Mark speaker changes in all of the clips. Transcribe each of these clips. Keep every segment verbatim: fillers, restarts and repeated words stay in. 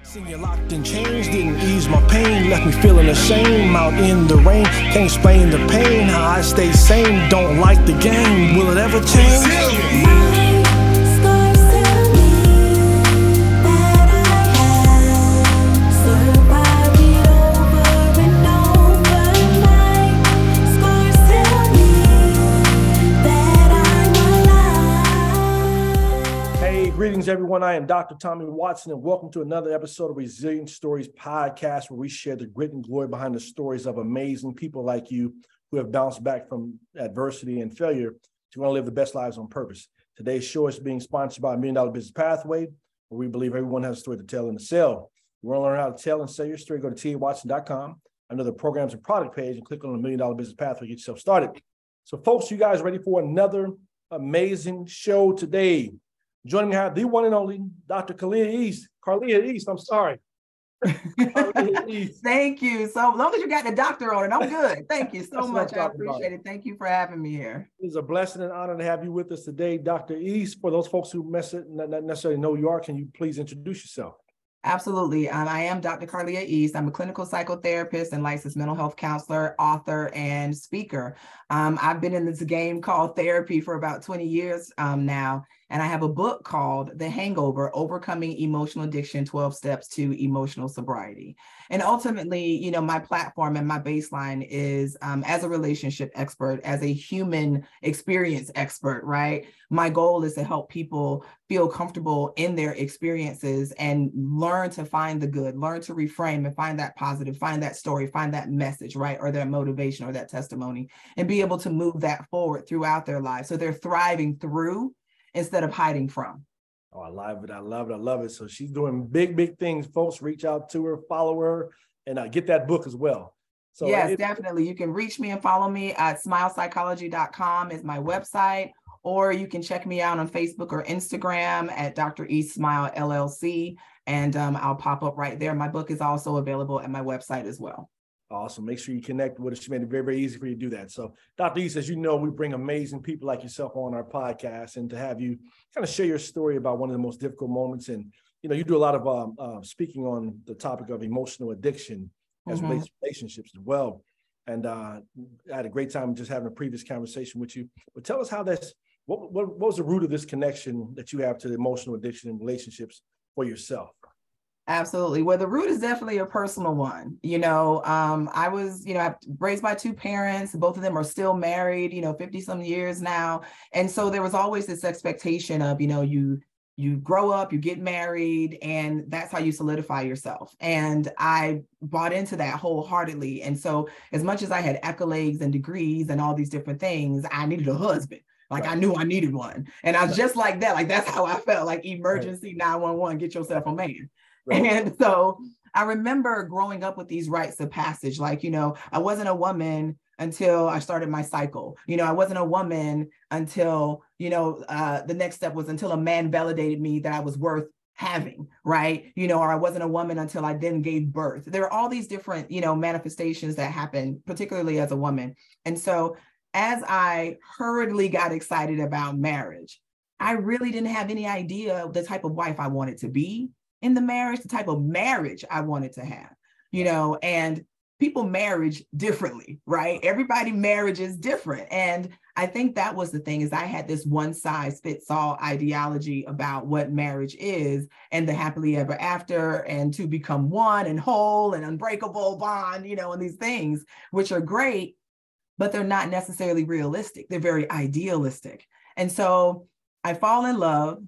Speaker 1: Seeing you locked in chains didn't ease my pain, left me feeling ashamed out in the rain. Can't explain the pain, how I stay sane. Don't like the game, will it ever change? Greetings, everyone. I am Doctor Tommy Watson, and welcome to another episode of Resilient Stories Podcast, where we share the grit and glory behind the stories of amazing people like you who have bounced back from adversity and failure to want to live the best lives on purpose. Today's show is being sponsored by Million Dollar Business Pathway, where we believe everyone has a story to tell and to sell. If you want to learn how to tell and sell your story, go to T A Watson dot com, under the programs and product page, and click on the Million Dollar Business Pathway to get yourself started. So, folks, you guys ready for another amazing show today? Joining me, I have the one and only Doctor Carlia East. Carlia East, I'm sorry.
Speaker 2: East. Thank you. So long as you got the doctor on it, I'm good. Thank you so much. I appreciate it. Thank you for having me here.
Speaker 1: It's a blessing and honor to have you with us today, Doctor East. For those folks who mess it, not necessarily know who you are, can you please introduce yourself?
Speaker 2: Absolutely. Um, I am Doctor Carlia East. I'm a clinical psychotherapist and licensed mental health counselor, author, and speaker. Um, I've been in this game called therapy for about twenty years um, now. And I have a book called The Hangover, Overcoming Emotional Addiction, twelve Steps to Emotional Sobriety. And ultimately, you know, my platform and my baseline is um, as a relationship expert, as a human experience expert, right? My goal is to help people feel comfortable in their experiences and learn to find the good, learn to reframe and find that positive, find that story, find that message, right? Or their motivation or that testimony, and be able to move that forward throughout their lives. So they're thriving through instead of hiding from.
Speaker 1: Oh, I love it. I love it. I love it. So she's doing big, big things. Folks, reach out to her, follow her, and uh, get that book as well.
Speaker 2: So yes, it, definitely. You can reach me and follow me at smile psychology dot com is my website, or you can check me out on Facebook or Instagram at Doctor East Smile L L C, and um, I'll pop up right there. My book is also available at my website as well.
Speaker 1: Awesome. Make sure you connect with us. She made it very, very easy for you to do that. So, Doctor East, as you know, we bring amazing people like yourself on our podcast, and to have you kind of share your story about one of the most difficult moments. And, you know, you do a lot of um, uh, speaking on the topic of emotional addiction as mm-hmm. relationships as well. And uh, I had a great time just having a previous conversation with you. But tell us how that's, what, what, what was the root of this connection that you have to the emotional addiction and relationships for yourself?
Speaker 2: Absolutely. Well, the root is definitely a personal one. You know, um, I was, you know, I raised by two parents. Both of them are still married, you know, fifty some years now. And so there was always this expectation of, you know, you, you grow up, you get married, and that's how you solidify yourself. And I bought into that wholeheartedly. And so as much as I had accolades and degrees and all these different things, I needed a husband. Like right. I knew I needed one. And I was just like that. Like, that's how I felt, like emergency nine one one, get yourself a man. Right. And so I remember growing up with these rites of passage, like, you know, I wasn't a woman until I started my cycle. You know, I wasn't a woman until, you know, uh, the next step was until a man validated me that I was worth having, right? You know, or I wasn't a woman until I then gave birth. There are all these different, you know, manifestations that happen, particularly as a woman. And so as I hurriedly got excited about marriage, I really didn't have any idea of the type of wife I wanted to be in the marriage, the type of marriage I wanted to have, you know, and people marriage differently, right? Everybody marriage is different. And I think that was the thing, is I had this one size fits all ideology about what marriage is and the happily ever after and to become one and whole and unbreakable bond, you know, and these things, which are great, but they're not necessarily realistic. They're very idealistic. And so I fall in love,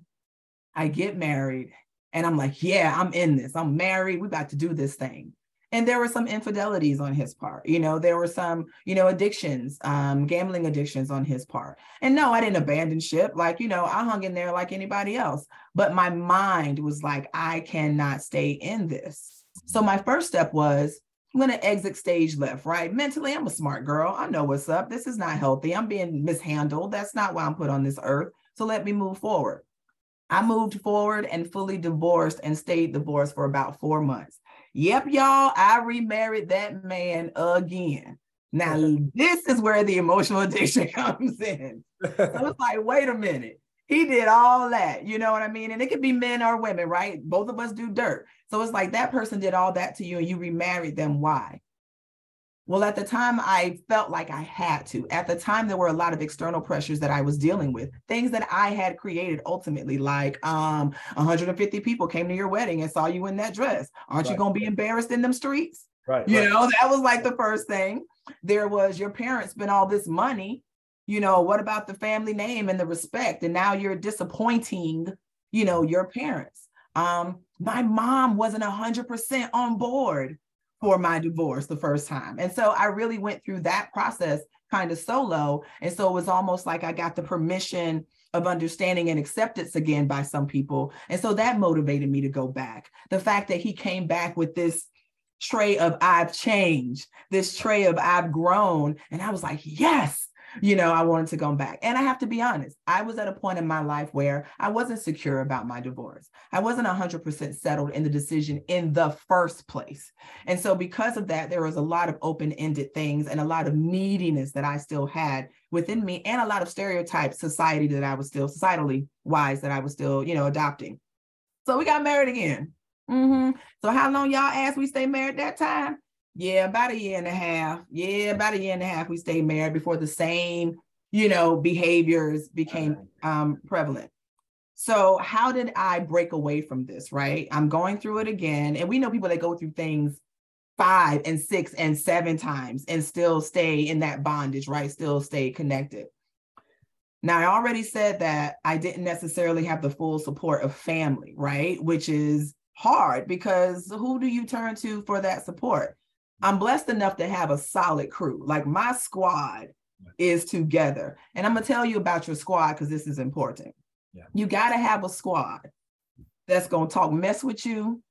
Speaker 2: I get married, and I'm like, yeah, I'm in this. I'm married. We about to do this thing. And there were some infidelities on his part. You know, there were some, you know, addictions, um, gambling addictions on his part. And no, I didn't abandon ship. Like, you know, I hung in there like anybody else. But my mind was like, I cannot stay in this. So my first step was, I'm going to exit stage left, right? Mentally, I'm a smart girl. I know what's up. This is not healthy. I'm being mishandled. That's not why I'm put on this earth. So let me move forward. I moved forward and fully divorced and stayed divorced for about four months. Yep, y'all, I remarried that man again. Now, this is where the emotional addiction comes in. So it's like, wait a minute. He did all that, you know what I mean? And it could be men or women, right? Both of us do dirt. So it's like that person did all that to you and you remarried them. Why? Well, at the time, I felt like I had to. At the time, there were a lot of external pressures that I was dealing with, things that I had created ultimately, like um, one hundred fifty people came to your wedding and saw you in that dress. Aren't right. you going to be embarrassed in them streets?
Speaker 1: Right.
Speaker 2: You
Speaker 1: right.
Speaker 2: know, that was like the first thing. There was your parents spent all this money. You know, what about the family name and the respect? And now you're disappointing, you know, your parents. Um, my mom wasn't one hundred percent on board for my divorce the first time. And so I really went through that process kind of solo. And so it was almost like I got the permission of understanding and acceptance again by some people. And so that motivated me to go back. The fact that he came back with this tray of I've changed, this tray of I've grown. And I was like, yes. You know, I wanted to go back. And I have to be honest, I was at a point in my life where I wasn't secure about my divorce. I wasn't one hundred percent settled in the decision in the first place. And so because of that, there was a lot of open-ended things and a lot of neediness that I still had within me and a lot of stereotypes, society that I was still, societally wise, that I was still, you know, adopting. So we got married again. Mm-hmm. So how long y'all asked we stay married that time? Yeah, about a year and a half. Yeah, about a year and a half we stayed married before the same, you know, behaviors became um, prevalent. So how did I break away from this, right? I'm going through it again. And we know people that go through things five and six and seven times and still stay in that bondage, right? Still stay connected. Now, I already said that I didn't necessarily have the full support of family, right? Which is hard because who do you turn to for that support? I'm blessed enough to have a solid crew. Like my squad is together. And I'm going to tell you about your squad because this is important. Yeah. You got to have a squad that's going to talk mess with you,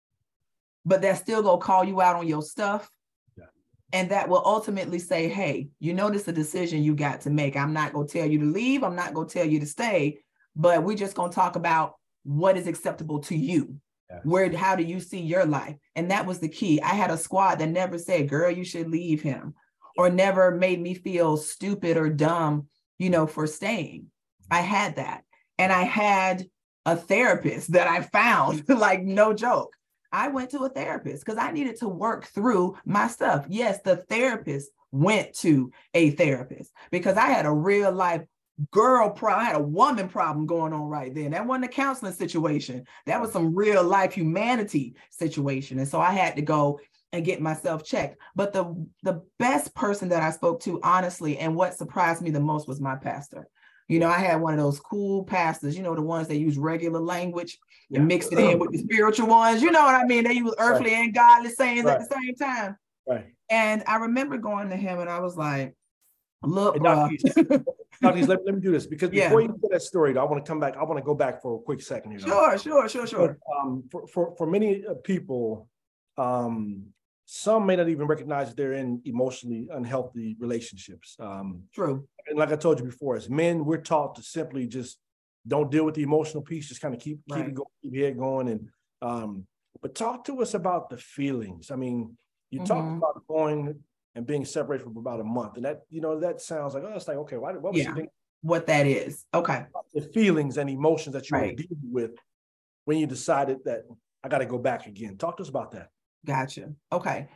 Speaker 2: but that's still going to call you out on your stuff. Yeah. And that will ultimately say, hey, you know, this is a decision you got to make. I'm not going to tell you to leave. I'm not going to tell you to stay, but we're just going to talk about what is acceptable to you. Yes. Where, how do you see your life? And that was the key. I had a squad that never said, girl, you should leave him, or never made me feel stupid or dumb, you know, for staying. I had that. And I had a therapist that I found, like no joke. I went to a therapist because I needed to work through my stuff. Yes, the therapist went to a therapist because I had a real life girl problem. I had a woman problem going on right then. That wasn't a counseling situation. That was some real life humanity situation. And so I had to go and get myself checked. But the, the best person that I spoke to, honestly, and what surprised me the most was my pastor. You know, I had one of those cool pastors, you know, the ones that use regular language and yeah. mix it in with the spiritual ones. You know what I mean? They use earthly right. and godly sayings right. at the same time. Right. And I remember going to him and I was like, look, bro.
Speaker 1: Doctor, let, let me do this because before yeah. you get that story, I want to come back. I want to go back for a quick second here.
Speaker 2: Sure, sure, sure, sure.
Speaker 1: But, um, for, for, for many people, um, some may not even recognize that they're in emotionally unhealthy relationships. Um,
Speaker 2: True. And
Speaker 1: like I told you before, as men, we're taught to simply just don't deal with the emotional piece, just kind of keep, right. keep it going, keep your head going. And, um, but talk to us about the feelings. I mean, you mm-hmm. talked about going and being separated for about a month. And that, you know, that sounds like, oh, it's like, okay, why, what was
Speaker 2: yeah.
Speaker 1: you thinking?
Speaker 2: What that is. Okay.
Speaker 1: The feelings and emotions that you
Speaker 2: right.
Speaker 1: were dealing with when you decided that I got to go back again. Talk to us about that.
Speaker 2: Gotcha. Okay.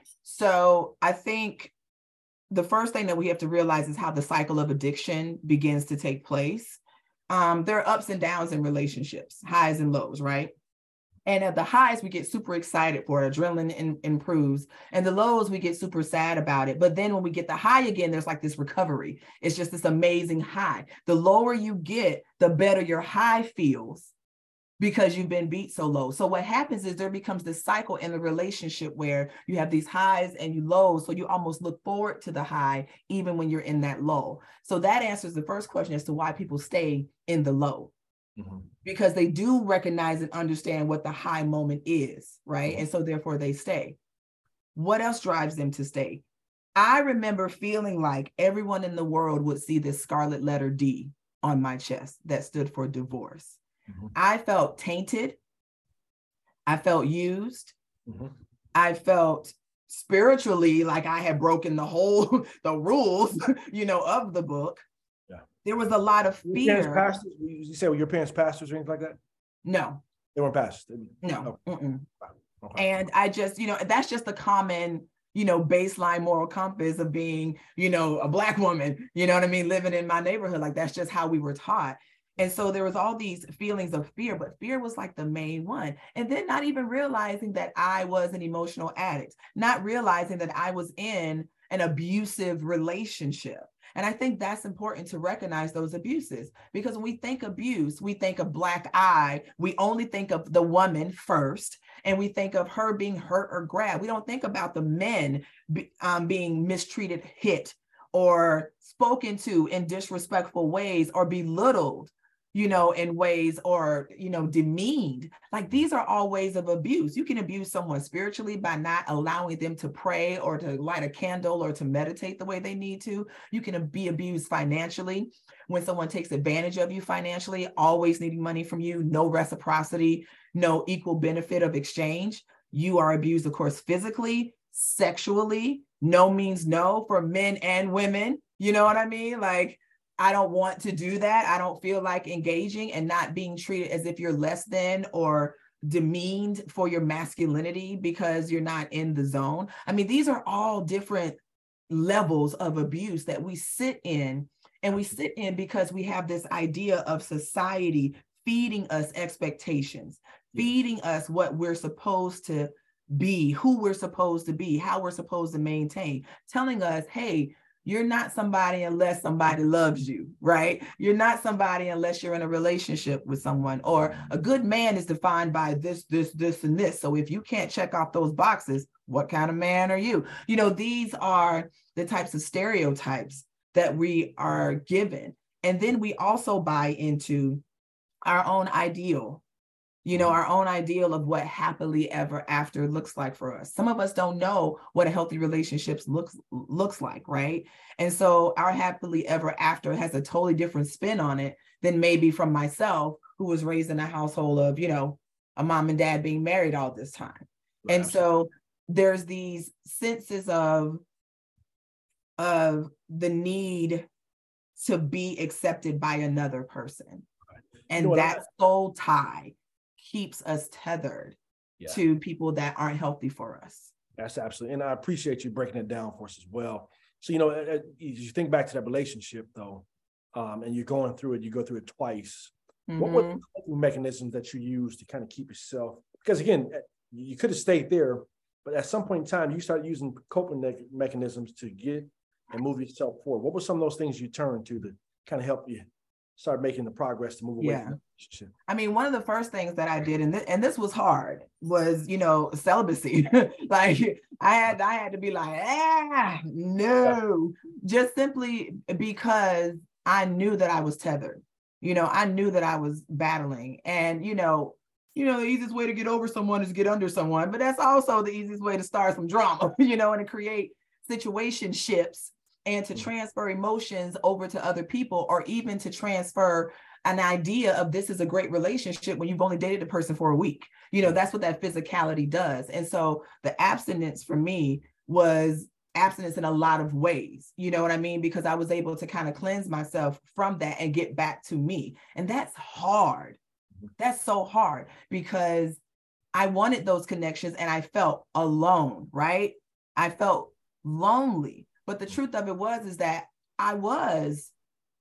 Speaker 2: So I think the first thing that we have to realize is how the cycle of addiction begins to take place. Um, there are ups and downs in relationships, highs and lows, right? And at the highs, we get super excited for it. Adrenaline in, improves. And the lows, we get super sad about it. But then when we get the high again, there's like this recovery. It's just this amazing high. The lower you get, the better your high feels because you've been beat so low. So what happens is there becomes this cycle in the relationship where you have these highs and you lows. So you almost look forward to the high, even when you're in that low. So that answers the first question as to why people stay in the low. Mm-hmm. Because they do recognize and understand what the high moment is, right? Mm-hmm. And so therefore they stay. What else drives them to stay? I remember feeling like everyone in the world would see this scarlet letter D on my chest that stood for divorce. Mm-hmm. I felt tainted. I felt used. Mm-hmm. I felt spiritually like I had broken the whole, the rules, you know, of the book. Yeah. there was a lot of
Speaker 1: Your parents
Speaker 2: fear.
Speaker 1: pastors? You say, well, your parents pastors or anything like that?
Speaker 2: No,
Speaker 1: They weren't pastors.
Speaker 2: no.
Speaker 1: Oh.
Speaker 2: Mm-mm.
Speaker 1: Okay.
Speaker 2: And I just, you know, that's just the common, you know, baseline moral compass of being, you know, a Black woman, you know what I mean, living in my neighborhood. Like, that's just how we were taught. And so there was all these feelings of fear, but fear was like the main one. And then not even realizing that I was an emotional addict, not realizing that I was in an abusive relationship. And I think that's important to recognize those abuses, because when we think abuse, we think of black eye. We only think of the woman first, and we think of her being hurt or grabbed. We don't think about the men be, um, being mistreated, hit, or spoken to in disrespectful ways, or belittled, you know, in ways, or, you know, demeaned. Like, these are all ways of abuse. You can abuse someone spiritually by not allowing them to pray or to light a candle or to meditate the way they need to. You can be abused financially when someone takes advantage of you financially, always needing money from you, no reciprocity, no equal benefit of exchange. You are abused, of course, physically, sexually. No means no for men and women. You know what I mean? Like, I don't want to do that. I don't feel like engaging and not being treated as if you're less than or demeaned for your masculinity because you're not in the zone. I mean, these are all different levels of abuse that we sit in, and we sit in because we have this idea of society feeding us expectations, feeding us what we're supposed to be, who we're supposed to be, how we're supposed to maintain, telling us, hey, you're not somebody unless somebody loves you, right? You're not somebody unless you're in a relationship with someone, or a good man is defined by this, this, this, and this. So if you can't check off those boxes, what kind of man are you? You know, these are the types of stereotypes that we are given. And then we also buy into our own ideal, you know, our own ideal of what happily ever after looks like for us. Some of us don't know what a healthy relationship looks looks like, right? And so our happily ever after has a totally different spin on it than maybe from myself, who was raised in a household of, you know, a mom and dad being married all this time. Right. And so there's these senses of, of the need to be accepted by another person. Right. And you know that I- soul tie keeps us tethered yeah. to people that aren't healthy for us.
Speaker 1: That's absolutely, and I appreciate you breaking it down for us as well. So, you know, as you think back to that relationship though, um, and you're going through it, you go through it twice. Mm-hmm. What were the coping mechanisms that you use to kind of keep yourself, because again, you could have stayed there, but at some point in time, you started using coping me- mechanisms to get and move yourself forward. What were some of those things you turned to to kind of help you start making the progress to move away
Speaker 2: yeah.
Speaker 1: from that relationship?
Speaker 2: I mean, one of the first things that I did, and, th- and this was hard, was, you know, celibacy. Like I had, I had to be like, ah, no, just simply because I knew that I was tethered. You know, I knew that I was battling, and, you know, you know, the easiest way to get over someone is to get under someone, but that's also the easiest way to start some drama, you know, and to create situationships and to transfer emotions over to other people, or even to transfer an idea of this is a great relationship when you've only dated the person for a week. You know, that's what that physicality does. And so the abstinence for me was abstinence in a lot of ways, you know what I mean? Because I was able to kind of cleanse myself from that and get back to me. And that's hard. That's so hard because I wanted those connections and I felt alone, right? I felt lonely. But the truth of it was, is that I was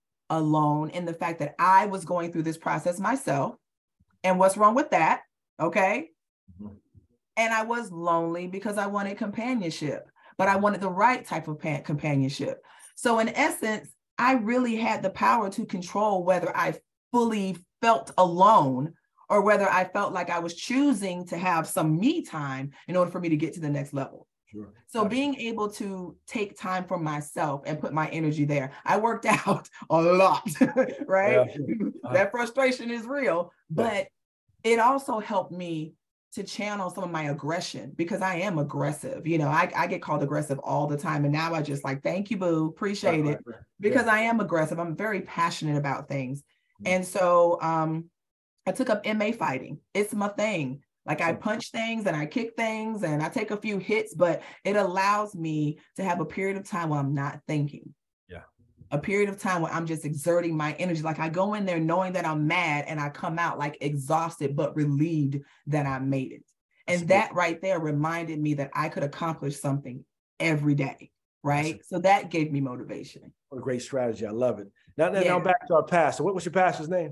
Speaker 2: alone in the fact that I was going through this process myself. And what's wrong with that? Okay. Mm-hmm. And I was lonely because I wanted companionship, but I wanted the right type of pan- companionship. So in essence, I really had the power to control whether I fully felt alone or whether I felt like I was choosing to have some me time in order for me to get to the next level. Sure. So being able to take time for myself and put my energy there. I worked out a lot, right? Yeah, sure. uh, that frustration is real, but yeah. It also helped me to channel some of my aggression because I am aggressive. You know, I, I get called aggressive all the time. And now I just like, thank you, boo, appreciate right, it. Right, right. Because yeah. I am aggressive. I'm very passionate about things. Mm-hmm. And so um, I took up M M A fighting. It's my thing. Like I punch things and I kick things and I take a few hits, but it allows me to have a period of time where I'm not thinking.
Speaker 1: Yeah.
Speaker 2: a period of time where I'm just exerting my energy. Like I go in there knowing that I'm mad and I come out like exhausted, but relieved that I made it. And that right there reminded me that I could accomplish something every day, right? So that gave me motivation.
Speaker 1: What a great strategy. I love it. Now, now,
Speaker 2: Yeah.
Speaker 1: now back to our pastor. What was your pastor's name?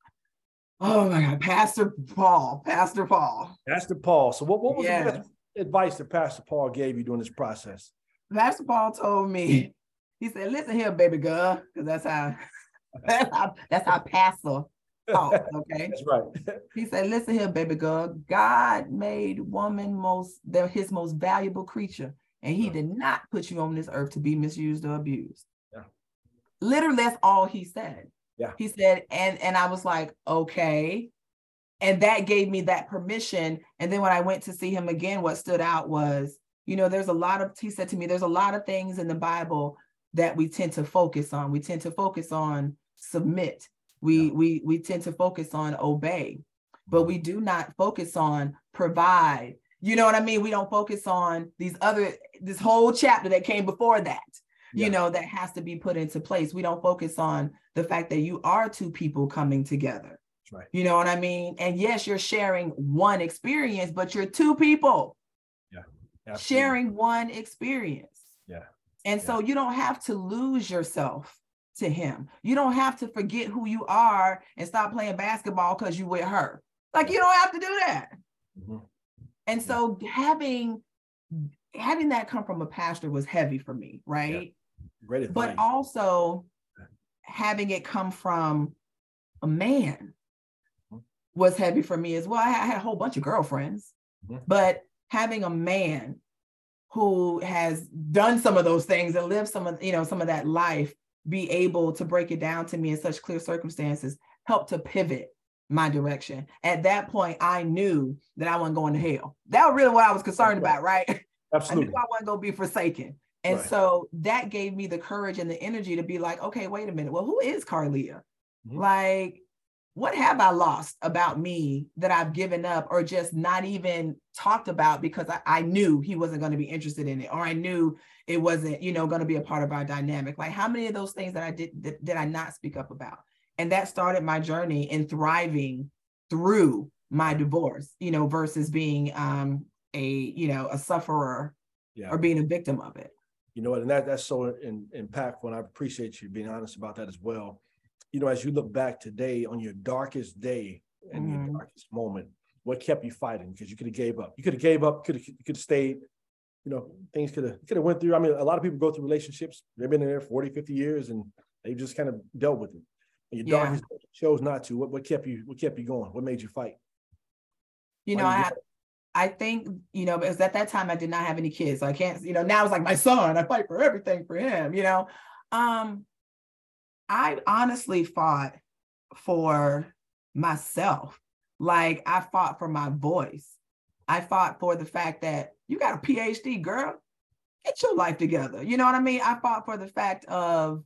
Speaker 2: Oh my God, Pastor Paul, Pastor Paul.
Speaker 1: Pastor Paul. So what, what was
Speaker 2: Yeah.
Speaker 1: the best advice that Pastor Paul gave you during this process?
Speaker 2: Pastor Paul told me, he said, listen here, baby girl, because that's how, that's how, that's how pastor talk, okay?
Speaker 1: That's right.
Speaker 2: He said, listen here, baby girl, God made woman most, they're his most valuable creature, and he did not put you on this earth to be misused or abused.
Speaker 1: Yeah.
Speaker 2: Literally, that's all he said.
Speaker 1: Yeah.
Speaker 2: He said, and, and I was like, okay. And that gave me that permission. And then when I went to see him again, what stood out was, you know, there's a lot of, he said to me, there's a lot of things in the Bible that we tend to focus on. We tend to focus on submit. We,
Speaker 1: Yeah.
Speaker 2: we, we tend to focus on obey, but we do not focus on provide. You know what I mean? We don't focus on these other, this whole chapter that came before that,
Speaker 1: Yeah.
Speaker 2: you know, that has to be put into place. We don't focus on the fact that you are two people coming together.
Speaker 1: That's right.
Speaker 2: You know what I mean? And yes, you're sharing one experience, but you're two people.
Speaker 1: Yeah. Absolutely.
Speaker 2: Sharing one experience.
Speaker 1: Yeah.
Speaker 2: And
Speaker 1: Yeah.
Speaker 2: so you don't have to lose yourself to him. You don't have to forget who you are and stop playing basketball because you with her. Like, you don't have to do that.
Speaker 1: Mm-hmm.
Speaker 2: And so having having that come from a pastor was heavy for me, right?
Speaker 1: Yeah. Great advice.
Speaker 2: But also having it come from a man was heavy for me as well. I had a whole bunch of girlfriends, mm-hmm. but having a man who has done some of those things and lived some of, you know, some of that life, be able to break it down to me in such clear circumstances, helped to pivot my direction. At that point, I knew that I wasn't going to hell. That was really what I was concerned about, right?
Speaker 1: Absolutely.
Speaker 2: I knew I wasn't going to be forsaken. And right. so that gave me the courage and the energy to be like, okay, wait a minute. Well, who is Carlia? Mm-hmm. Like, what have I lost about me that I've given up or just not even talked about because I, I knew he wasn't going to be interested in it, or I knew it wasn't, you know, going to be a part of our dynamic. Like, how many of those things that I did, did, did I not speak up about? And that started my journey in thriving through my divorce, you know, versus being um, a, you know, a sufferer yeah. or being a victim of it.
Speaker 1: You know what, and that, that's so in, impactful, and I appreciate you being honest about that as well. You know, as you look back today on your darkest day and mm. your darkest moment, what kept you fighting? Because you could have gave up. You could have gave up, could have you could have stayed, you know, things could have could have went through. I mean, a lot of people go through relationships, they've been in there forty, fifty years and they just kind of dealt with it. And your yeah. darkest day chose not to. What what kept you what kept you going? What made you fight?
Speaker 2: You Why know, I I think, you know, because at that time I did not have any kids. So I can't, you know, now it's like my son, I fight for everything for him, you know. Um, I honestly fought for myself. Like, I fought for my voice. I fought for the fact that you got a P H D, girl, get your life together. You know what I mean? I fought for the fact of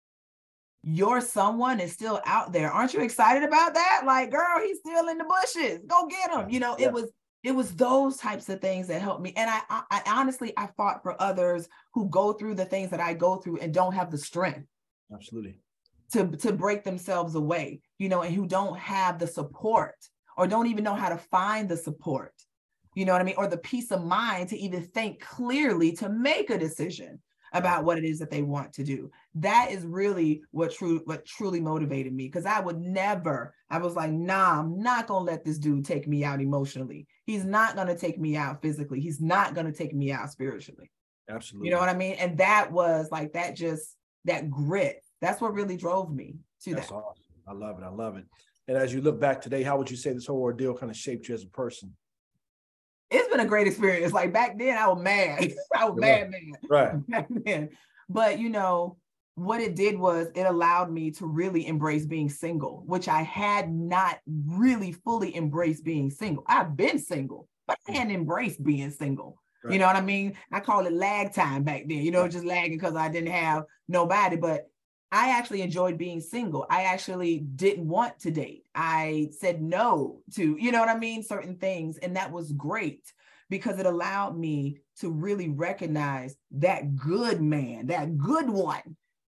Speaker 2: your someone is still out there. Aren't you excited about that? Like, girl, he's still in the bushes. Go get him. You know, yeah. it was it was those types of things that helped me. And I, I, I honestly, I fought for others who go through the things that I go through and don't have the strength.
Speaker 1: Absolutely.
Speaker 2: To, to break themselves away, you know, and who don't have the support or don't even know how to find the support, you know what I mean? Or the peace of mind to even think clearly to make a decision about what it is that they want to do. That is really what true what truly motivated me, because I would never, I was like, nah, I'm not going to let this dude take me out emotionally. He's not going to take me out physically. He's not going to take me out spiritually.
Speaker 1: Absolutely.
Speaker 2: You know what I mean? And that was like, that just, that grit. That's what really drove me to
Speaker 1: That's
Speaker 2: that.
Speaker 1: Awesome. I love it. I love it. And as you look back today, how would you say this whole ordeal kind of shaped you as a person?
Speaker 2: It's been a great experience. Like, back then I was mad. I was mad, man.
Speaker 1: Right.
Speaker 2: Back then. But, you know, what it did was it allowed me to really embrace being single, which I had not really fully embraced being single. I've been single, but I hadn't embraced being single. Right. You know what I mean? I call it lag time back then, you know, right. just lagging because I didn't have nobody. But I actually enjoyed being single. I actually didn't want to date. I said no to, you know what I mean, certain things. And that was great because it allowed me to really recognize that good man, that good one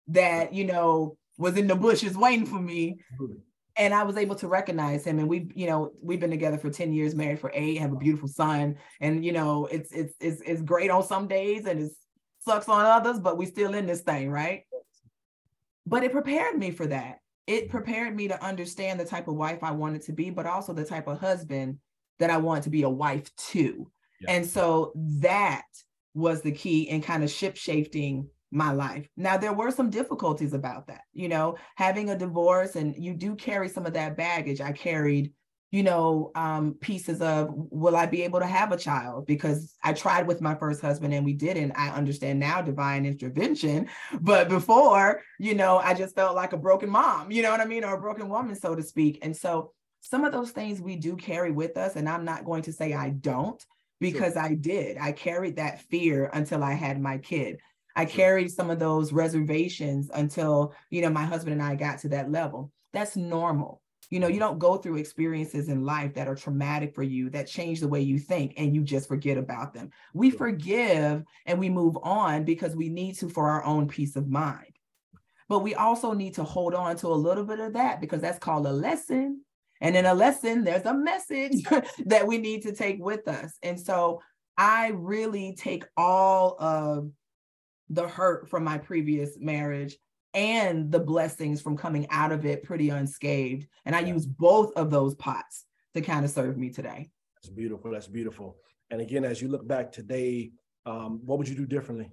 Speaker 2: that, you know, was in the bushes waiting for me.
Speaker 1: Absolutely.
Speaker 2: And I was able to recognize him. And we, you know, we've been together for ten years, married for eight, have a beautiful son. And, you know, it's, it's, it's, it's great on some days and it sucks on others, but we still in this thing, right? But it prepared me for that. It prepared me to understand the type of wife I wanted to be, but also the type of husband that I want to be a wife to. Yeah. And so that was the key in kind of ship-shifting my life. Now, there were some difficulties about that, you know, having a divorce, and you do carry some of that baggage. I carried, you know, um, pieces of, will I be able to have a child? Because I tried with my first husband and we didn't. I understand now divine intervention, but before, you know, I just felt like a broken mom, you know what I mean? Or a broken woman, so to speak. And so some of those things we do carry with us, and I'm not going to say I don't, because sure. I did. I carried that fear until I had my kid. I carried some of those reservations until, you know, my husband and I got to that level. That's normal. You know, you don't go through experiences in life that are traumatic for you, that change the way you think, and you just forget about them. We forgive and we move on because we need to for our own peace of mind. But we also need to hold on to a little bit of that, because that's called a lesson. And in a lesson, there's a message that we need to take with us. And so I really take all of the hurt from my previous marriage and the blessings from coming out of it pretty unscathed. And I yeah. use both of those pots to kind of serve me today.
Speaker 1: That's beautiful. That's beautiful. And again, as you look back today, um, what would you do differently?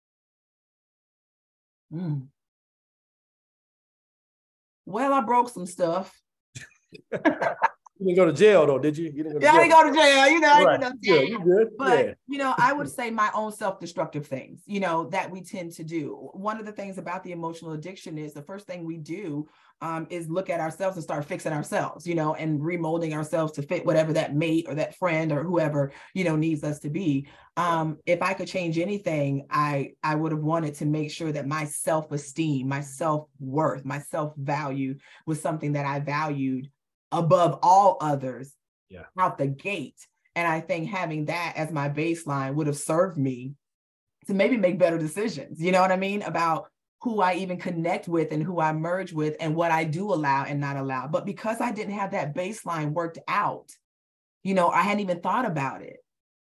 Speaker 2: Mm. Well, I broke some stuff.
Speaker 1: You didn't go to jail though, did you? You didn't go to
Speaker 2: yeah,
Speaker 1: jail.
Speaker 2: I didn't go to jail. You know, I
Speaker 1: right.
Speaker 2: didn't go to jail.
Speaker 1: Yeah, you good.
Speaker 2: But
Speaker 1: yeah.
Speaker 2: you know, I would say my own self-destructive things, you know, that we tend to do. One of the things about the emotional addiction is the first thing we do um, is look at ourselves and start fixing ourselves, you know, and remolding ourselves to fit whatever that mate or that friend or whoever, you know, needs us to be. Um, if I could change anything, I I would have wanted to make sure that my self-esteem, my self-worth, my self-value was something that I valued above all others. Yeah. Out the gate. And I think having that as my baseline would have served me to maybe make better decisions, you know what I mean, about who I even connect with and who I merge with and what I do allow and not allow. But because I didn't have that baseline worked out, you know, I hadn't even thought about it.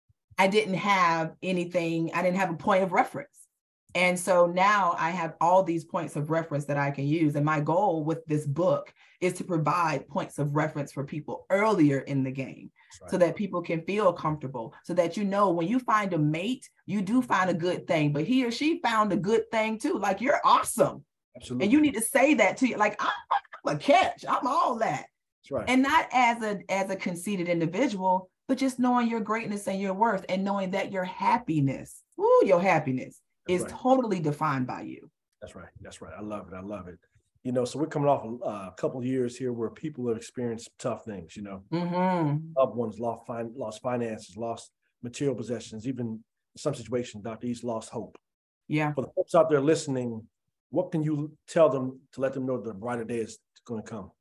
Speaker 2: I didn't have anything, I didn't have a point of reference. And so now I have all these points of reference that I can use. And my goal with this book is to provide points of reference for people earlier in the game, right, so that people can feel comfortable, so that, you know, when you find a mate, you do find a good thing, but he or she found a good thing too. Like, you're awesome. Absolutely. And you need to say that to you. Like, I'm, I'm a catch. I'm all that. That's right. And not as a, as a conceited individual, but just knowing your greatness and your worth, and knowing that your happiness, ooh, your happiness That's is right. totally defined by you.
Speaker 1: That's right. That's right. I love it. I love it. You know, so we're coming off a, uh, a couple of years here where people have experienced tough things, you know, mm-hmm. loved ones lost, fin- lost finances, lost material possessions, even in some situations, Doctor East lost hope.
Speaker 2: Yeah.
Speaker 1: For the folks out there listening, what can you tell them to let them know the brighter day is going to come?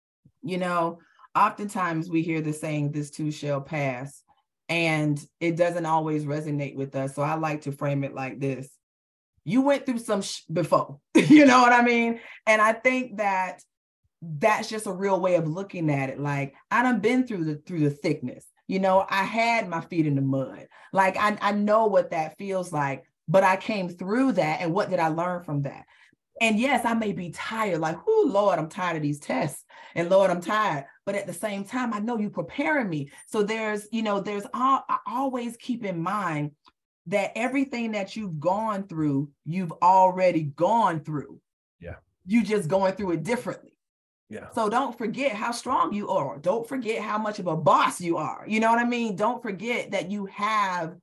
Speaker 2: You know, oftentimes we hear the saying, this too shall pass, and it doesn't always resonate with us. So I like to frame it like this. You went through some sh- before, you know what I mean? And I think that that's just a real way of looking at it. Like, I done been through the through the thickness. You know, I had my feet in the mud. Like, I, I know what that feels like, but I came through that. And what did I learn from that? And yes, I may be tired, like, oh, Lord, I'm tired of these tests. And Lord, I'm tired. But at the same time, I know you're preparing me. So there's, you know, there's all, I always keep in mind that everything that you've gone through, you've already gone through. Yeah. You just going through it differently. Yeah. So don't forget how strong you are. Don't forget how much of a boss you are. You know what I mean? Don't forget that you have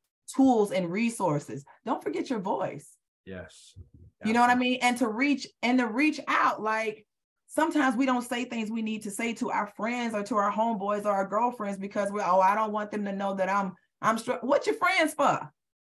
Speaker 2: tools and resources. Don't forget your voice.
Speaker 1: Yes.
Speaker 2: You know what I mean? And to reach and to reach out, like, sometimes we don't say things we need to say to our friends or to our homeboys or our girlfriends because we're, oh, I don't want them to know that I'm I'm str- what your friends for?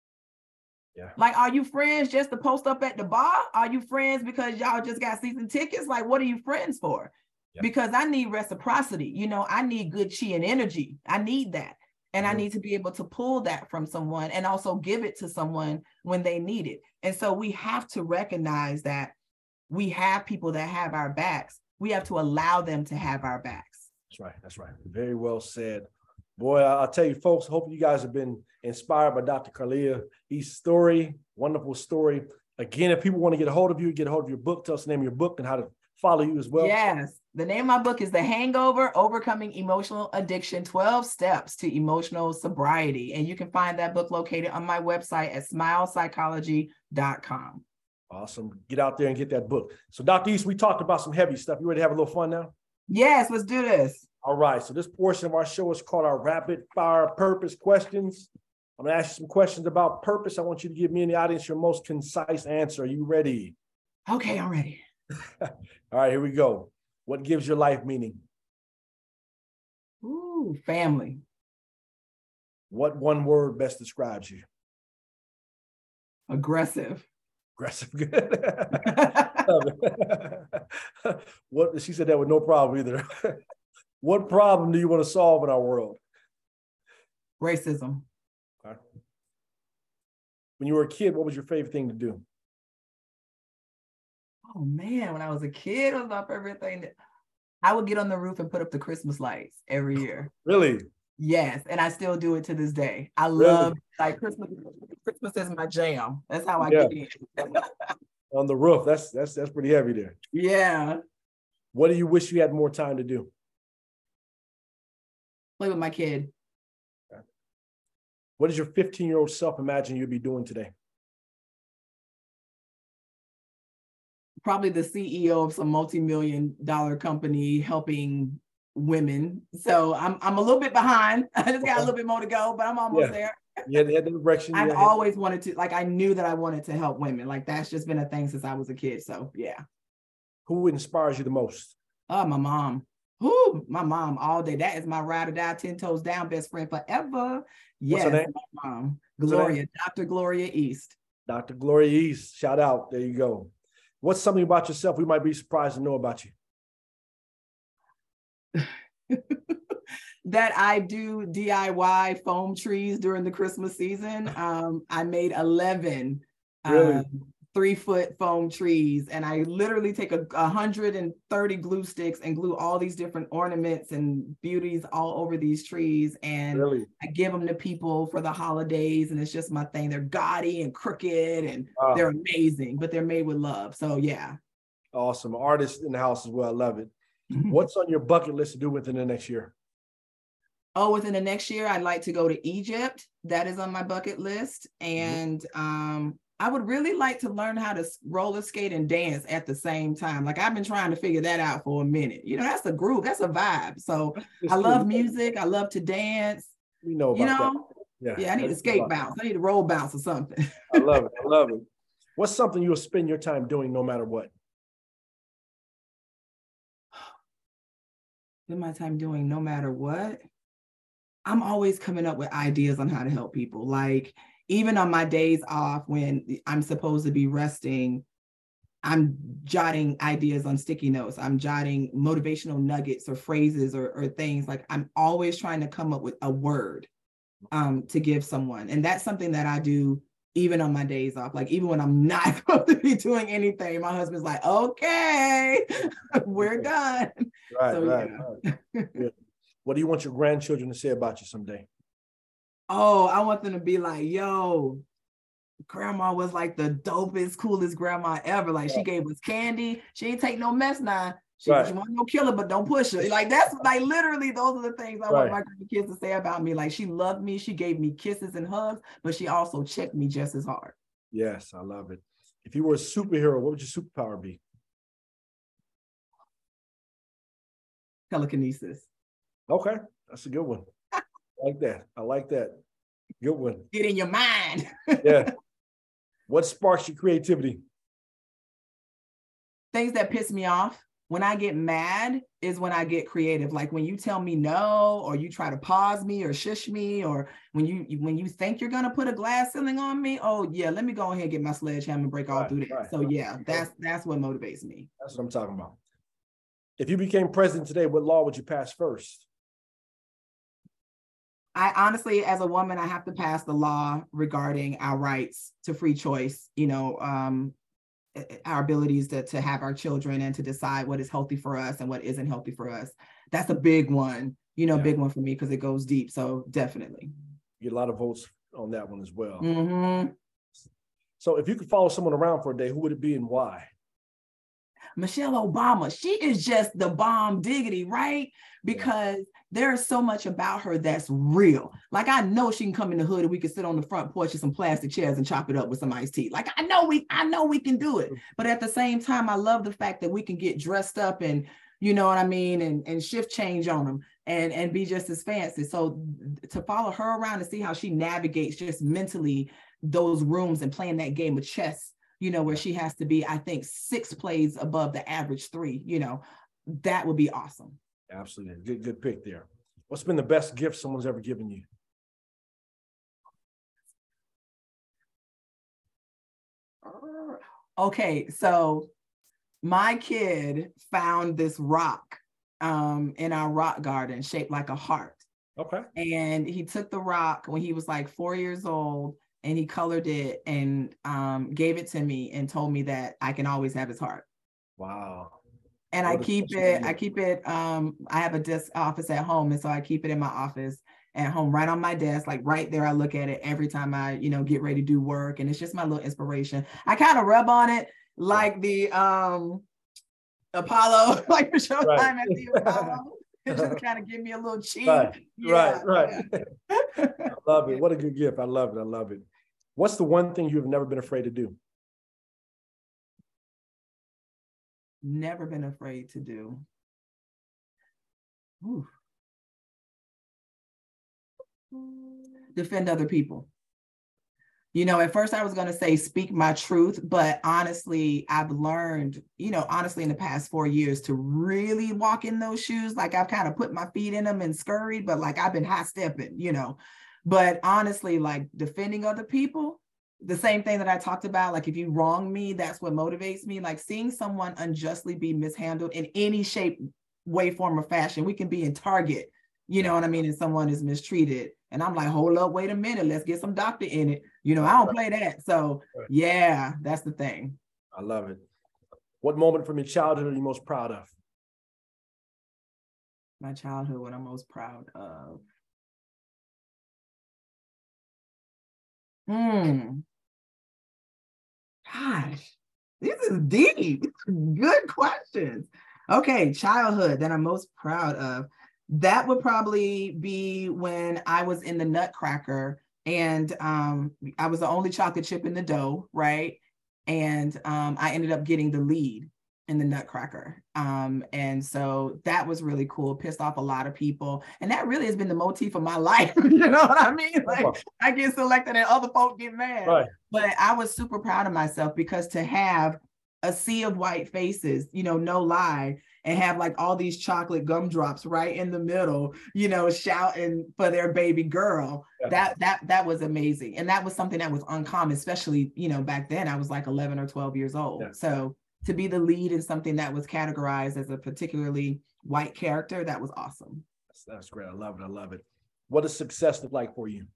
Speaker 2: Yeah. Like, are you friends just to post up at the bar? Are you friends because y'all just got season tickets? Like, what are you friends for? Yeah. Because I need reciprocity. You know, I need good chi and energy. I need that. And
Speaker 1: mm-hmm.
Speaker 2: I need to be able to pull that from someone and also give it to someone when they need it. And so we have to recognize that we have people that have our backs. We have to allow them to have our backs.
Speaker 1: That's right. That's right. Very well said. Boy, I'll tell you, folks, hope you guys have been inspired by Doctor Carlia East's story. Wonderful story. Again, if people want to get a hold of you, get a hold of your book, tell us the name of your book and how to follow you as well.
Speaker 2: Yes. The name of my book is The Hangover, Overcoming Emotional Addiction, twelve Steps to Emotional Sobriety. And you can find that book located on my website at smile psychology dot com.
Speaker 1: Awesome. Get out there and get that book. So, Doctor East, we talked about some heavy stuff. You ready to have a little fun now?
Speaker 2: Yes, let's do this.
Speaker 1: All right. So this portion of our show is called our rapid fire purpose questions. I'm going to ask you some questions about purpose. I want you to give me and the audience your most concise answer. Are you ready?
Speaker 2: Okay, I'm ready.
Speaker 1: All right, here we go. What gives your life meaning?
Speaker 2: Ooh, family.
Speaker 1: What one word best describes you?
Speaker 2: Aggressive.
Speaker 1: Aggressive. Good. What, she said that with no problem either. What problem do you want to solve in our world?
Speaker 2: Racism.
Speaker 1: Okay. When you were a kid, what was your favorite thing to do?
Speaker 2: Oh man, when I was a kid, it was my favorite thing. That I would get on the roof and put up the Christmas lights every year.
Speaker 1: Really?
Speaker 2: Yes, and I still do it to this day. I
Speaker 1: Really?
Speaker 2: love like Christmas. Christmas is my jam. That's how I
Speaker 1: Yeah.
Speaker 2: get in.
Speaker 1: On the roof. That's that's that's pretty heavy there.
Speaker 2: Yeah.
Speaker 1: What do you wish you had more time to do?
Speaker 2: Play with my kid.
Speaker 1: Okay. What does your fifteen-year-old self imagine you'd be doing today?
Speaker 2: Probably the C E O of some multi-million dollar company helping women. So I'm I'm a little bit behind. I just got a little bit more to go, but I'm almost
Speaker 1: Yeah.
Speaker 2: there.
Speaker 1: Yeah, they had the direction.
Speaker 2: I've
Speaker 1: yeah.
Speaker 2: always wanted to, like, I knew that I wanted to help women. Like, that's just been a thing since I was a kid. So yeah.
Speaker 1: Who inspires you the most?
Speaker 2: Oh, my mom. Whoo, my mom all day. That is my ride or die, ten toes down, best friend forever.
Speaker 1: What's her
Speaker 2: Yes,
Speaker 1: name?
Speaker 2: my mom.
Speaker 1: What's her
Speaker 2: Gloria,
Speaker 1: name?
Speaker 2: Doctor Gloria East.
Speaker 1: Doctor Gloria East. Shout out. There you go. What's something about yourself we might be surprised to know about you?
Speaker 2: That I do D I Y foam trees during the Christmas season. Um, I made eleven
Speaker 1: Really?
Speaker 2: um, three foot foam trees, and I literally take a one hundred thirty glue sticks and glue all these different ornaments and beauties all over these trees. And
Speaker 1: Really?
Speaker 2: I give them to people for the holidays, and it's just my thing. They're gaudy and crooked, and
Speaker 1: Wow.
Speaker 2: they're amazing, but they're made with love. So yeah.
Speaker 1: Awesome. Artist in the house as well. I love it. What's on your bucket list to do within the next year?
Speaker 2: Oh, within the next year, I'd like to go to Egypt. That is on my bucket list. And mm-hmm. um, I would really like to learn how to roller skate and dance at the same time. Like, I've been trying to figure that out for a minute. You know, that's a groove. That's a vibe. So it's I love cool. music. I love to dance.
Speaker 1: We know about
Speaker 2: you know?
Speaker 1: that.
Speaker 2: Yeah, yeah, I need to skate bounce. I need to roll bounce or something.
Speaker 1: I love it. I love it. What's something you'll spend your time doing no matter what?
Speaker 2: Spend my time doing no matter what? I'm always coming up with ideas on how to help people. Like, even on my days off when I'm supposed to be resting, I'm jotting ideas on sticky notes. I'm jotting motivational nuggets or phrases or, or things. Like, I'm always trying to come up with a word um, to give someone. And that's something that I do even on my days off. Like, even when I'm not supposed to be doing anything, my husband's like, okay, we're done.
Speaker 1: Right,
Speaker 2: so,
Speaker 1: right,
Speaker 2: yeah.
Speaker 1: right. Yeah. What do you want your grandchildren to say about you someday?
Speaker 2: Oh, I want them to be like, yo, grandma was like the dopest, coolest grandma ever. Like, yeah. She gave us candy. She ain't take no mess now. She, right. she want no killer, but don't push her. Like, that's like literally those are the things I right. want my kids to say about me. Like, she loved me. She gave me kisses and hugs, but she also checked me just as hard.
Speaker 1: Yes, I love it. If you were a superhero, what would your superpower be?
Speaker 2: Telekinesis.
Speaker 1: Okay, that's a good one. I like that. I like that. Good one.
Speaker 2: Get in your mind.
Speaker 1: Yeah. What sparks your creativity?
Speaker 2: Things that piss me off. When I get mad is when I get creative. Like, when you tell me no, or you try to pause me or shush me, or when you when you think you're gonna put a glass ceiling on me. Oh yeah, let me go ahead and get my sledgehammer and break all right, through that. Right, so right. yeah, that's that's what motivates me.
Speaker 1: That's what I'm talking about. If you became president today, what law would you pass first?
Speaker 2: I honestly, as a woman, I have to pass the law regarding our rights to free choice, you know, um, our abilities to, to have our children and to decide what is healthy for us and what isn't healthy for us. That's a big one, you know, yeah. big one for me because it goes deep. So definitely.
Speaker 1: You get a lot of votes on that one as well.
Speaker 2: Mm-hmm.
Speaker 1: So if you could follow someone around for a day, who would it be and why?
Speaker 2: Michelle Obama. She is just the bomb diggity, right? Because yeah. there's so much about her that's real. Like, I know she can come in the hood and we can sit on the front porch of some plastic chairs and chop it up with some iced tea. Like, I know we, I know we can do it. But at the same time, I love the fact that we can get dressed up and, you know what I mean, and, and shift change on them and, and be just as fancy. So to follow her around and see how she navigates just mentally those rooms and playing that game of chess, you know, where she has to be, I think, six plays above the average three, you know, that would be awesome.
Speaker 1: Absolutely. Good, good pick there. What's been the best gift someone's ever given you?
Speaker 2: Okay, so my kid found this rock um, in our rock garden shaped like a heart.
Speaker 1: Okay.
Speaker 2: And he took the rock when he was like four years old and he colored it and um, gave it to me and told me that I can always have his heart.
Speaker 1: Wow.
Speaker 2: And what I keep it, I keep it, um, I have a desk office at home. And so I keep it in my office at home, right on my desk, like right there. I look at it every time I, you know, get ready to do work. And it's just my little inspiration. I kind of rub on it like the um, Apollo, like the showtime right. at the Apollo. It just kind of give me a little cheek.
Speaker 1: Right, yeah, right, right. Yeah. I love it. What a good gift. I love it. I love it. What's the one thing you've never been afraid to do?
Speaker 2: Never been afraid to do. Ooh. Defend other people. You know, at first I was going to say speak my truth, but honestly, I've learned, you know, honestly, in the past four years to really walk in those shoes. Like I've kind of put my feet in them and scurried, but like I've been high stepping, you know, but honestly, like defending other people, the same thing that I talked about, like if you wrong me, that's what motivates me. Like seeing someone unjustly be mishandled in any shape, way, form, or fashion. We can be in Target, you know what I mean? And someone is mistreated. And I'm like, hold up, wait a minute, let's get some doctor in it. You know, I don't play that. So yeah, that's the thing.
Speaker 1: I love it. What moment from your childhood are you most proud of?
Speaker 2: My childhood, what I'm most proud of. Hmm. Gosh, this is deep. Good questions. Okay, childhood that I'm most proud of. That would probably be when I was in the Nutcracker and um, I was the only chocolate chip in the dough, right? And um, I ended up getting the lead in the Nutcracker. Um, and so that was really cool, pissed off a lot of people. And that really has been the motif of my life. You know what I mean? Like I get selected and other folk get mad.
Speaker 1: Right.
Speaker 2: But I was super proud of myself because to have a sea of white faces, you know, no lie, and have like all these chocolate gumdrops right in the middle, you know, shouting for their baby girl. Yeah. That that that was amazing. And that was something that was uncommon, especially, you know, back then I was like eleven or twelve years old. Yeah. So to be the lead in something that was categorized as a particularly white character, that was awesome.
Speaker 1: That's, that's great. I love it. I love it. What does success look like for you?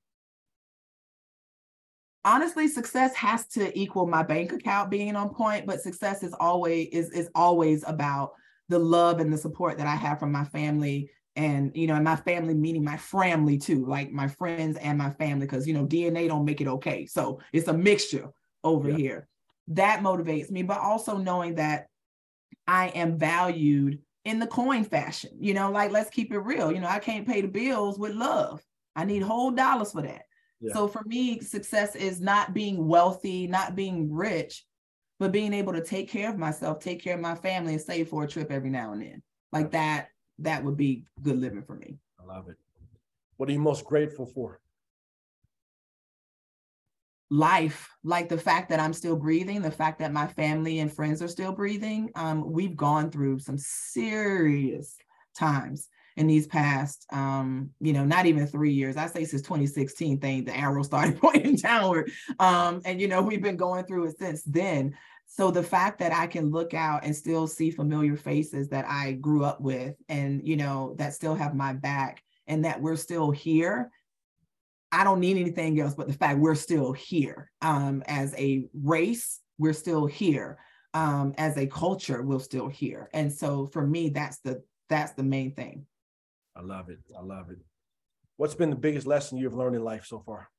Speaker 2: Honestly, success has to equal my bank account being on point, but success is always is, is always about the love and the support that I have from my family. And, you know, and my family, meaning my family too, like my friends and my family, because, you know, D N A don't make it okay. So it's a mixture over yeah. here. That motivates me, but also knowing that I am valued in the coin fashion, you know, like, let's keep it real. You know, I can't pay the bills with love. I need whole dollars for that. Yeah. So for me, success is not being wealthy, not being rich, but being able to take care of myself, take care of my family, and save for a trip every now and then. Like that, that would be good living for me.
Speaker 1: I love it. What are you most grateful for?
Speaker 2: Life, like the fact that I'm still breathing, the fact that my family and friends are still breathing. Um, we've gone through some serious times in these past, um, you know, not even three years. I say since twenty sixteen thing, the arrow started pointing downward. Um, and, you know, we've been going through it since then. So the fact that I can look out and still see familiar faces that I grew up with and, you know, that still have my back and that we're still here, I don't need anything else but the fact we're still here. Um, as a race, we're still here. Um, as a culture, we're still here. And so for me, that's the that's the main thing.
Speaker 1: I love it. I love it. What's been the biggest lesson you've learned in life so far?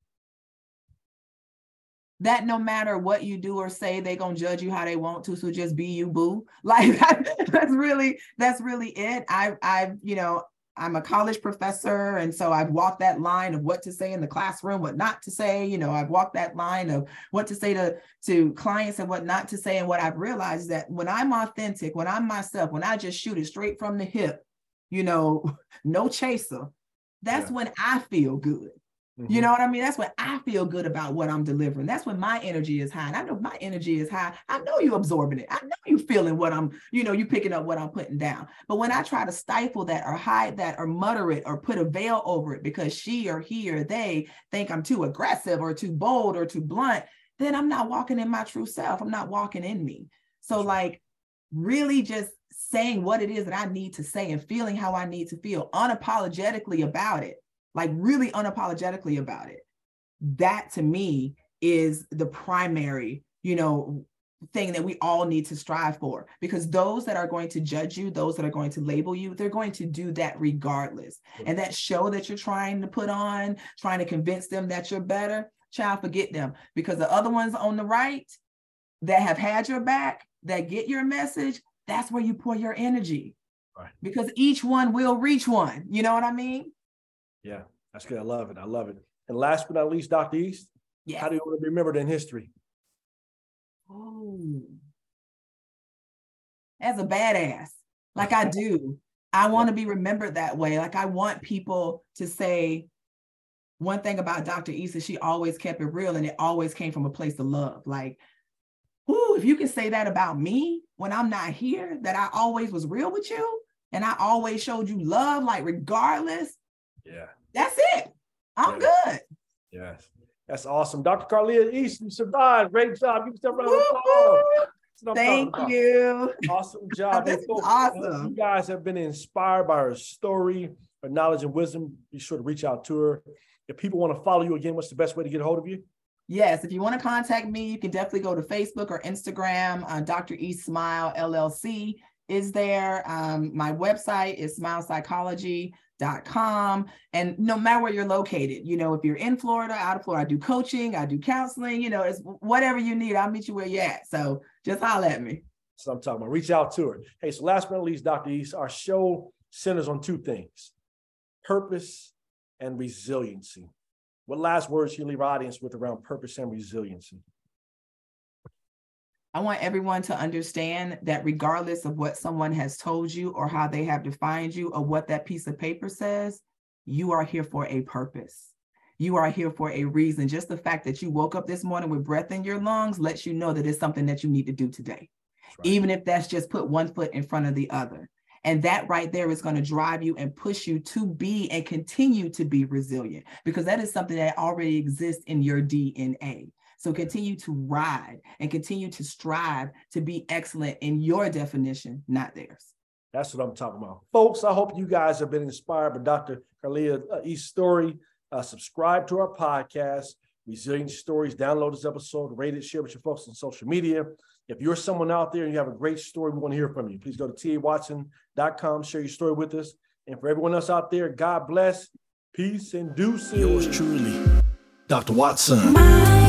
Speaker 2: That no matter what you do or say, they're going to judge you how they want to. So just be you, boo. Like that, that's really, that's really it. I, I've, you know, I'm a college professor. And so I've walked that line of what to say in the classroom, what not to say. You know, I've walked that line of what to say to, to clients and what not to say. And what I've realized is that when I'm authentic, when I'm myself, when I just shoot it straight from the hip, you know, no chaser, that's yeah. when I feel good. Mm-hmm. You know what I mean? That's when I feel good about what I'm delivering. That's when my energy is high. And I know if my energy is high, I know you're absorbing it. I know you're feeling what I'm, you know, you picking up what I'm putting down. But when I try to stifle that or hide that or mutter it or put a veil over it because she or he or they think I'm too aggressive or too bold or too blunt, then I'm not walking in my true self. I'm not walking in me. So like really just saying what it is that I need to say and feeling how I need to feel unapologetically about it. Like really unapologetically about it. That to me is the primary, you know, thing that we all need to strive for, because those that are going to judge you, those that are going to label you, they're going to do that regardless. And that show that you're trying to put on, trying to convince them that you're better, child, forget them, because the other ones on the right that have had your back, that get your message, that's where you pour your energy. Right. Because each one will reach one. You know what I mean?
Speaker 1: Yeah, that's good. I love it. I love it. And last but not least, Doctor East, yes. How do you want to be remembered in history?
Speaker 2: Oh, as a badass, like I do. I want to be remembered that way. Like I want people to say, one thing about Doctor East is she always kept it real, and it always came from a place of love. Like, ooh, if you can say that about me when I'm not here, that I always was real with you and I always showed you love, like regardless.
Speaker 1: Yeah.
Speaker 2: That's it. I'm yeah. good.
Speaker 1: Yes. That's awesome. Doctor Carlia East, you survived. Great job. Give yourself a round of applause.
Speaker 2: Thank you.
Speaker 1: Awesome job.
Speaker 2: This
Speaker 1: hey,
Speaker 2: is
Speaker 1: folks,
Speaker 2: awesome.
Speaker 1: You guys have been inspired by her story, her knowledge and wisdom. Be sure to reach out to her. If people want to follow you again, what's the best way to get a hold of you?
Speaker 2: Yes, if you want to contact me, you can definitely go to Facebook or Instagram. Uh, Doctor East Smile L L C is there. Um, my website is smile psychology dot com. And no matter where you're located, you know, if you're in Florida, out of Florida, I do coaching, I do counseling, you know, it's whatever you need, I'll meet you where you're at. So just holler at me.
Speaker 1: So I'm talking about, reach out to her. Hey, so last but not least, Doctor East, our show centers on two things, purpose and resiliency. What last words you leave our audience with around purpose and resiliency?
Speaker 2: I want everyone to understand that regardless of what someone has told you or how they have defined you or what that piece of paper says, you are here for a purpose. You are here for a reason. Just the fact that you woke up this morning with breath in your lungs lets you know that it's something that you need to do today, right. Even if that's just put one foot in front of the other. And that right there is going to drive you and push you to be and continue to be resilient, because that is something that already exists in your D N A. So continue to ride and continue to strive to be excellent in your definition, not theirs.
Speaker 1: That's what I'm talking about. Folks, I hope you guys have been inspired by Doctor Carlia East's story. Uh, subscribe to our podcast, Resilient Stories. Download this episode, rate it, share with your folks on social media. If you're someone out there and you have a great story, we want to hear from you. Please go to T A Watson dot com, share your story with us. And for everyone else out there, God bless, peace, and deuces.
Speaker 3: Yours truly, Doctor Watson.